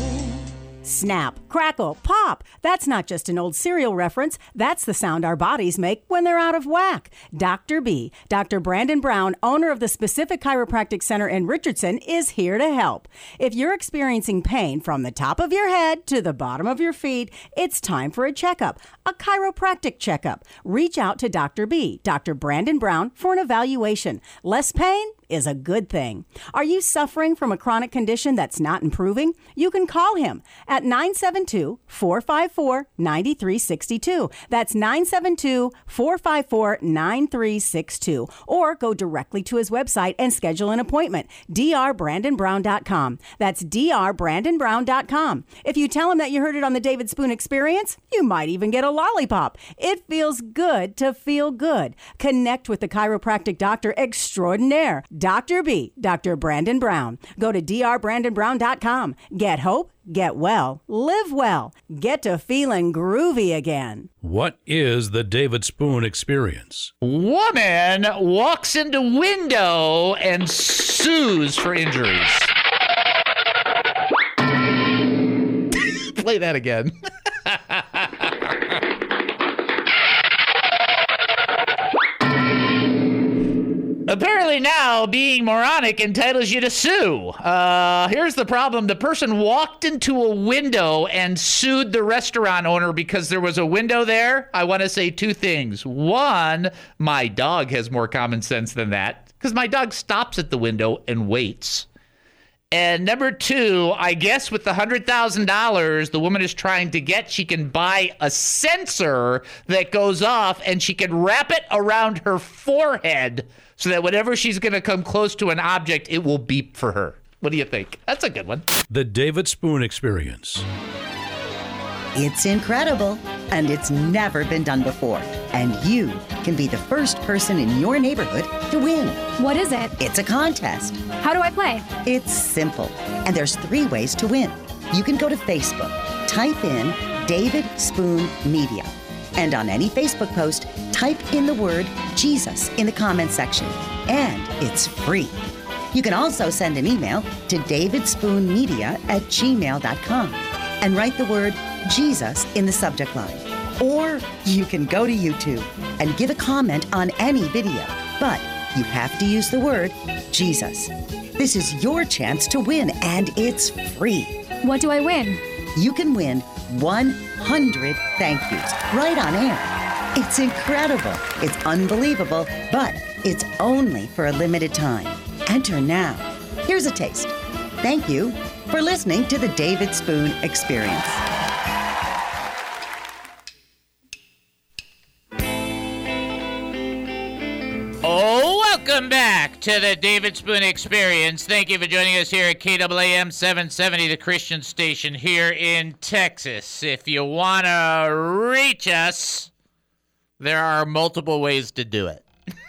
Snap, crackle, pop. That's not just an old cereal reference. That's the sound our bodies make when they're out of whack. Dr. B, Dr. Brandon Brown, owner of the Specific Chiropractic Center in Richardson, is here to help. If you're experiencing pain from the top of your head to the bottom of your feet, it's time for a checkup, a chiropractic checkup. Reach out to Dr. B, Dr. Brandon Brown, for an evaluation. Less pain is a good thing. Are you suffering from a chronic condition that's not improving? You can call him at 972-454-9362. That's 972-454-9362. Or go directly to his website and schedule an appointment, drbrandonbrown.com. That's drbrandonbrown.com. If you tell him that you heard it on the David Spoon Experience, you might even get a lollipop. It feels good to feel good. Connect with the chiropractic doctor extraordinaire, Dr. B, Dr. Brandon Brown. Go to drbrandonbrown.com. Get hope, Get well, live well, get to feeling groovy again. What is the David Spoon Experience? Woman walks into window and sues for injuries. Play that again. Apparently now, being moronic entitles you to sue. Here's the problem. The person walked into a window and sued the restaurant owner because there was a window there. I want to say two things. One, my dog has more common sense than that because my dog stops at the window and waits. And number two, I guess with the $100,000 the woman is trying to get, she can buy a sensor that goes off and she can wrap it around her forehead so that whenever she's going to come close to an object, it will beep for her. What do you think? That's a good one. The David Spoon Experience. It's incredible, and it's never been done before. And you can be the first person in your neighborhood to win. What is it? It's a contest. How do I play? It's simple, and there's 3 ways to win. You can go to Facebook, type in David Spoon Media, and on any Facebook post, type in the word Jesus in the comment section, and it's free. You can also send an email to davidspoonmedia@gmail.com and write the word Jesus in the subject line. Or you can go to YouTube and give a comment on any video, but you have to use the word Jesus. This is your chance to win, and it's free. What do I win? You can win 100 thank yous right on air. It's incredible. It's unbelievable, but it's only for a limited time. Enter now. Here's a taste. Thank you for listening to the David Spoon Experience. Oh, welcome back to the David Spoon Experience. Thank you for joining us here at KAAM 770, the Christian station here in Texas. If you want to reach us, there are multiple ways to do it.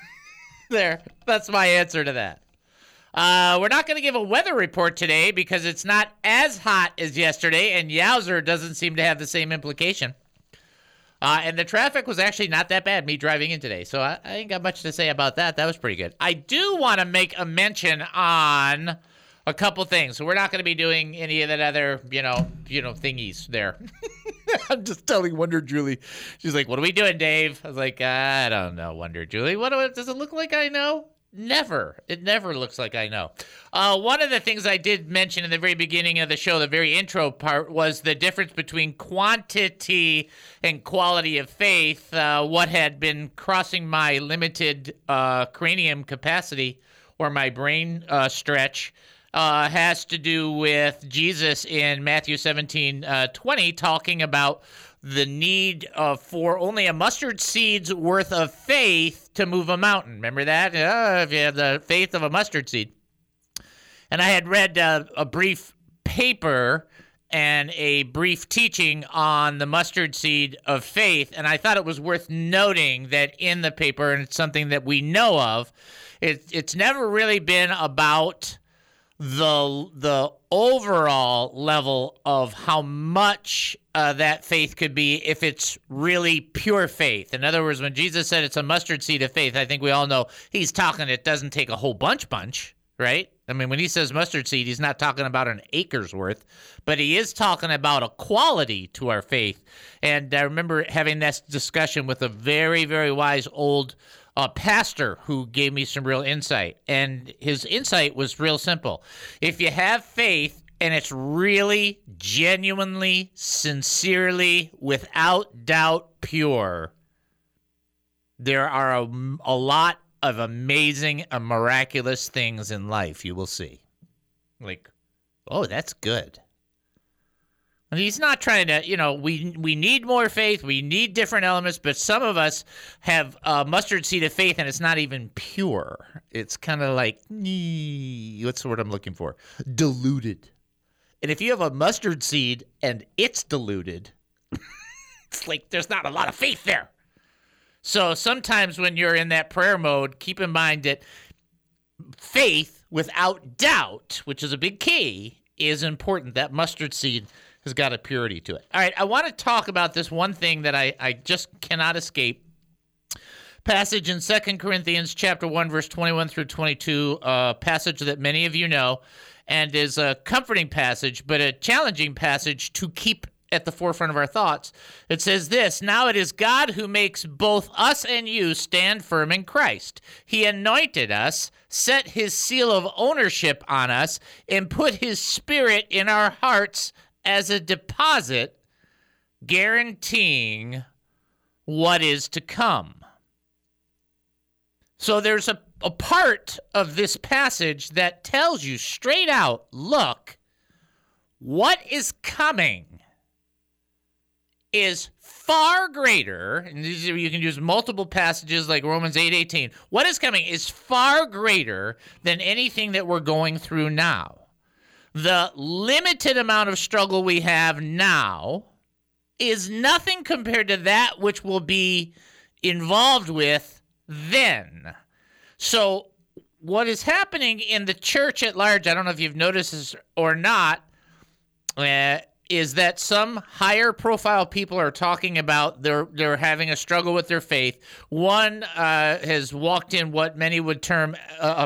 That's my answer to that. We're not going to give a weather report today because it's not as hot as yesterday, and Yowzer doesn't seem to have the same implication. And the traffic was actually not that bad, me driving in today. So I ain't got much to say about that. That was pretty good. I do want to make a mention on a couple things. So we're not going to be doing any of that other, thingies there. I'm just telling Wonder Julie. She's like, what are we doing, Dave? I was like, I don't know, Wonder Julie. Does it look like I know? Never. It never looks like I know. One of the things I did mention in the very beginning of the show, the very intro part, was the difference between quantity and quality of faith. What had been crossing my limited cranium capacity or my brain stretch has to do with Jesus in Matthew 17:20, talking about the need for only a mustard seed's worth of faith to move a mountain. Remember that? If you have the faith of a mustard seed. And I had read a brief paper and a brief teaching on the mustard seed of faith, and I thought it was worth noting that in the paper, and it's something that we know of, it's never really been about the overall level of how much that faith could be if it's really pure faith. In other words, when Jesus said it's a mustard seed of faith, I think we all know he's talking it doesn't take a whole bunch, right? I mean, when he says mustard seed, he's not talking about an acre's worth, but he is talking about a quality to our faith. And I remember having this discussion with a very, very wise old pastor who gave me some real insight. And his insight was real simple. If you have faith and it's really, genuinely, sincerely, without doubt, pure, there are a lot of amazing and miraculous things in life you will see. Like, oh, that's good. And he's not trying to, we need more faith. We need different elements, but some of us have a mustard seed of faith and it's not even pure. It's kind of like, what's the word I'm looking for? Diluted. And if you have a mustard seed and it's diluted, it's like there's not a lot of faith there. So sometimes when you're in that prayer mode, keep in mind that faith without doubt, which is a big key, is important. That mustard seed has got a purity to it. All right, I want to talk about this one thing that I just cannot escape. Passage in 2 Corinthians chapter 1, verse 21 through 22, a passage that many of you know, and is a comforting passage, but a challenging passage to keep at the forefront of our thoughts. It says this: "Now it is God who makes both us and you stand firm in Christ. He anointed us, set his seal of ownership on us, and put his Spirit in our hearts as a deposit, guaranteeing what is to come." So there's a part of this passage that tells you straight out, look, what is coming is far greater, and you can use multiple passages like Romans 8:18. What is coming is far greater than anything that we're going through now. The limited amount of struggle we have now is nothing compared to that which we'll be involved with then. So what is happening in the church at large, I don't know if you've noticed this or not, is that some higher profile people are talking about they're having a struggle with their faith. One has walked in what many would term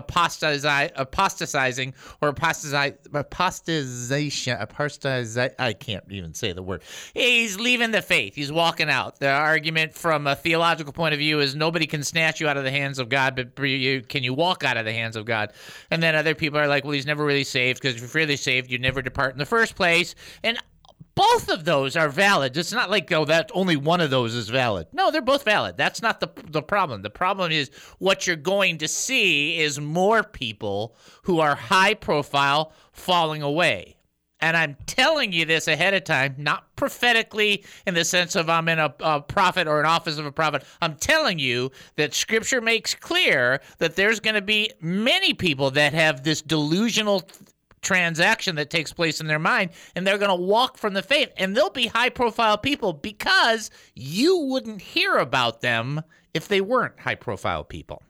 apostatizing or apostatization. I can't even say the word. He's leaving the faith. He's walking out. The argument from a theological point of view is nobody can snatch you out of the hands of God, but can you walk out of the hands of God? And then other people are like, well, he's never really saved, because if you're really saved, you'd never depart in the first place. And both of those are valid. It's not like, oh, that only one of those is valid. No, they're both valid. That's not the problem. The problem is what you're going to see is more people who are high profile falling away. And I'm telling you this ahead of time, not prophetically in the sense of I'm in a prophet or an office of a prophet. I'm telling you that Scripture makes clear that there's going to be many people that have this delusional transaction that takes place in their mind, and they're going to walk from the faith, and they'll be high-profile people because you wouldn't hear about them if they weren't high-profile people.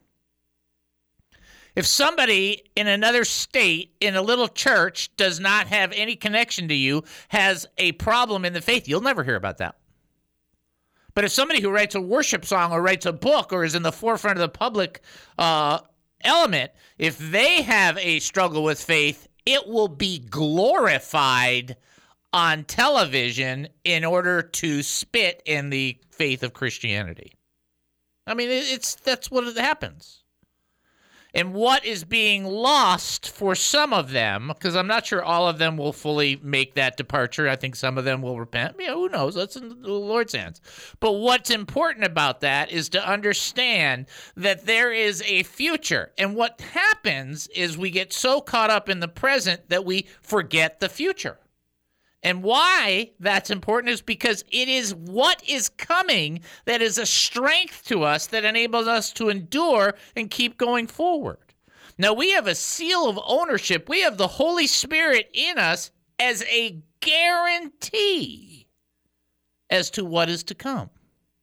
If somebody in another state in a little church does not have any connection to you, has a problem in the faith, you'll never hear about that. But if somebody who writes a worship song or writes a book or is in the forefront of the public element, if they have a struggle with faith, it will be glorified on television in order to spit in the faith of Christianity. I mean, that's what happens. And what is being lost for some of them, because I'm not sure all of them will fully make that departure. I think some of them will repent. Yeah, who knows? That's in the Lord's hands. But what's important about that is to understand that there is a future. And what happens is we get so caught up in the present that we forget the future. And why that's important is because it is what is coming that is a strength to us that enables us to endure and keep going forward. Now, we have a seal of ownership. We have the Holy Spirit in us as a guarantee as to what is to come.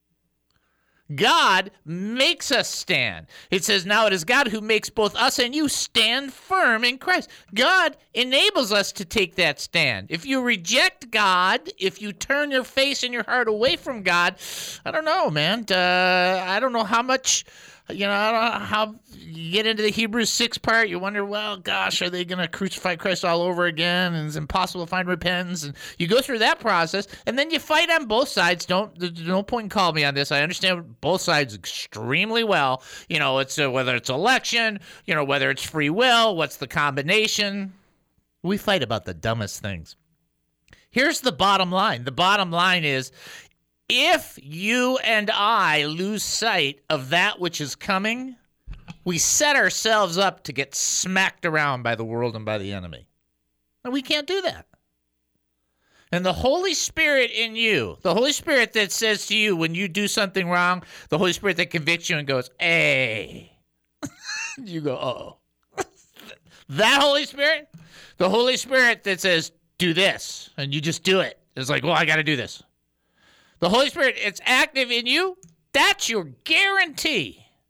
God makes us stand. It says, now it is God who makes both us and you stand firm in Christ. God enables us to take that stand. If you reject God, if you turn your face and your heart away from God, I don't know, man. I don't know how much, I don't know how you get into the Hebrews 6 part. You wonder, well, gosh, are they going to crucify Christ all over again? And it's impossible to find repentance. And you go through that process, and then you fight on both sides. There's no point in calling me on this. I understand both sides extremely well. It's whether it's election, whether it's free will, what's the combination. We fight about the dumbest things. Here's the bottom line. The bottom line is, if you and I lose sight of that which is coming, we set ourselves up to get smacked around by the world and by the enemy. And we can't do that. And the Holy Spirit in you, the Holy Spirit that says to you when you do something wrong, the Holy Spirit that convicts you and goes, hey, you go, oh. That Holy Spirit, the Holy Spirit that says, do this, and you just do it. It's like, well, I got to do this. The Holy Spirit, it's active in you. That's your guarantee.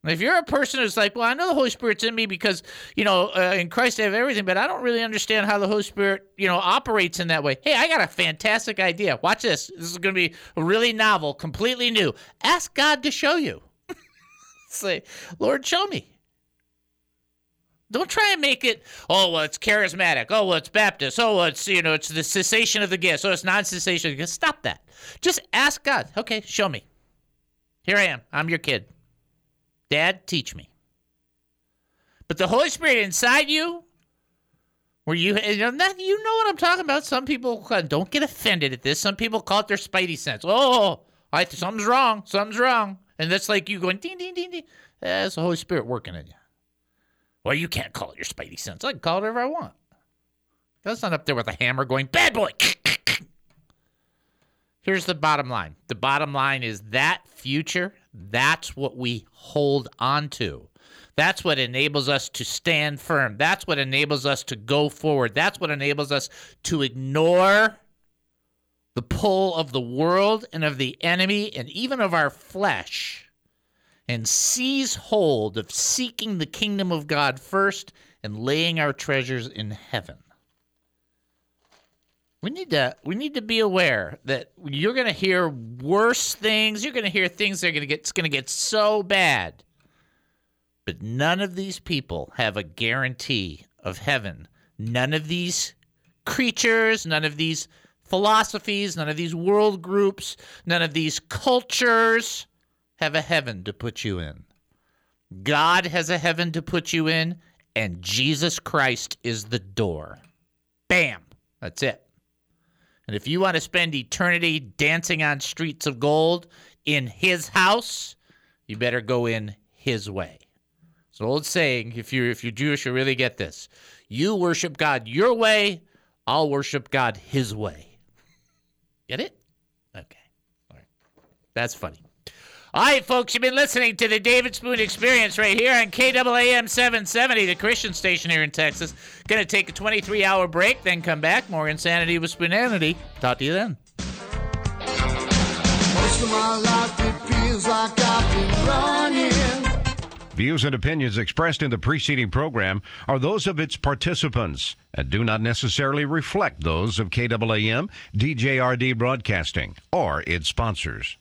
If you're a person who's like, well, I know the Holy Spirit's in me because, in Christ I have everything, but I don't really understand how the Holy Spirit, operates in that way. Hey, I got a fantastic idea. Watch this. This is going to be really novel, completely new. Ask God to show you. Say, Lord, show me. Don't try and make it, it's charismatic. It's Baptist. It's the cessation of the gifts. It's non-cessation. Stop that. Just ask God. Okay, show me. Here I am. I'm your kid. Dad, teach me. But the Holy Spirit inside you, where you know what I'm talking about. Some people don't get offended at this. Some people call it their spidey sense. Something's wrong. Something's wrong. And that's like you going, ding, ding, ding, ding. That's the Holy Spirit working in you. Well, you can't call it your spidey sense. I can call it whatever I want. God's not up there with a hammer going, bad boy. Here's the bottom line. The bottom line is that future, that's what we hold on to. That's what enables us to stand firm. That's what enables us to go forward. That's what enables us to ignore the pull of the world and of the enemy and even of our flesh, and seize hold of seeking the kingdom of God first and laying our treasures in heaven. We need to be aware that you're going to hear worse things. You're going to hear things that it's going to get so bad. But none of these people have a guarantee of heaven. None of these creatures, none of these philosophies, none of these world groups, none of these cultures have a heaven to put you in. God has a heaven to put you in, and Jesus Christ is the door. Bam! That's it. And if you want to spend eternity dancing on streets of gold in his house, you better go in his way. It's an old saying, if you're Jewish, you really get this. You worship God your way, I'll worship God his way. Get it? Okay. All right. That's funny. All right, folks, you've been listening to the David Spoon Experience right here on KAAM 770, the Christian station here in Texas. Going to take a 23-hour break, then come back. More Insanity with Spoonanity. Talk to you then. Most of my life it feels like I've been running. Views and opinions expressed in the preceding program are those of its participants and do not necessarily reflect those of KAAM, DJRD Broadcasting, or its sponsors.